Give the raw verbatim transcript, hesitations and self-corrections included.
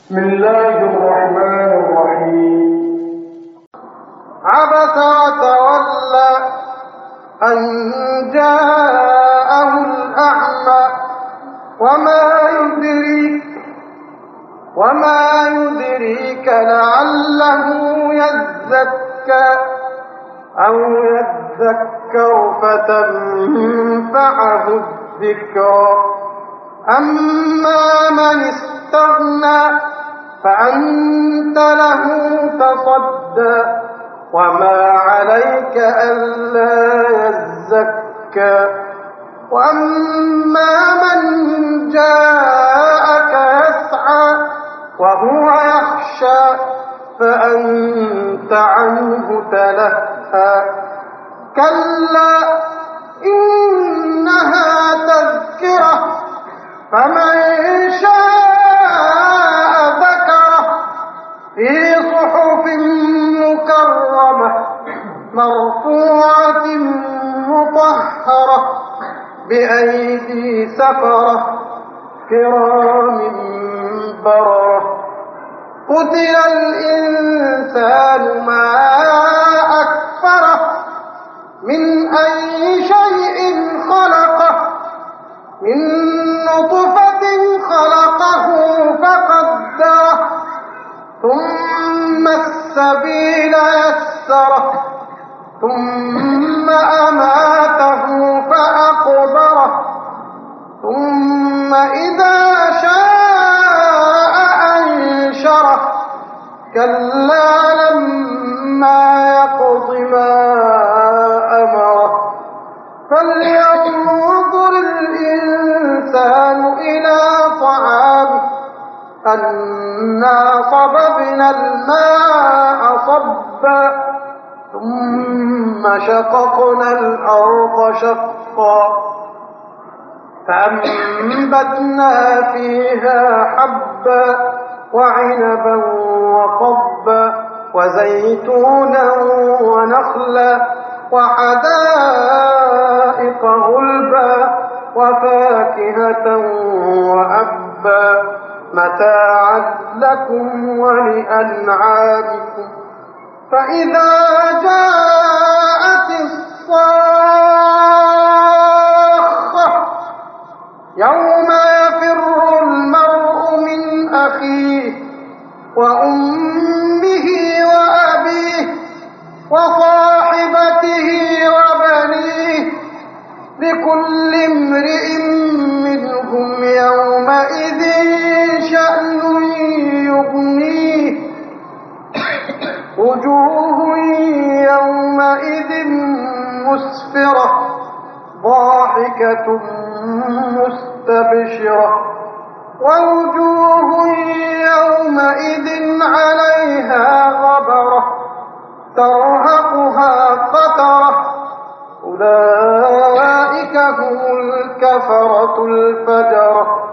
بسم الله الرحمن الرحيم. عبس وتولى أن جاءه الأعمى وما يدريك وما يدريك لعله يزكى أو يذكر فتنفعه الذكرى. أما من استغنى فأنت له تصدى وما عليك ألا يزكى. وأما من جاءك يسعى وهو يخشى فأنت عنه تلهى. كلا إنها تذكرة فمن شاء ذكره في صحف مكرمة مرفوعة مطهرة بأيدي سفرة كرام بررة. قتل الإنسان ما أكفره من أي شيء خلقه من نطفة خلقه فقدره ثم السبيل يسره ثم أماته فأقبره ثم إذا شاء أنشره. كلا لما يقض ما أمره. فلينظر الإنسان إلى طعامه أنا صببنا الماء صبا ثم شققنا الأرض شقا فأنبتنا فيها حبا وعنبا وقبا وزيتونا ونخلا وحدائق غلبا وفاكهة وأبا متاعا لكم ولأنعامكم. فإذا جاءت الصاخة يوم يفر المرء من أخيه وأمه وأبيه وصاحبته وبنيه لكل امرئ منهم يومئذ شأن يغنيه. وجوه يومئذ مسفرة ضاحكة مستبشرة ووجوه يومئذ عليها غبرة ترهقها قترة. أولئك هم الكفرة الفجرة.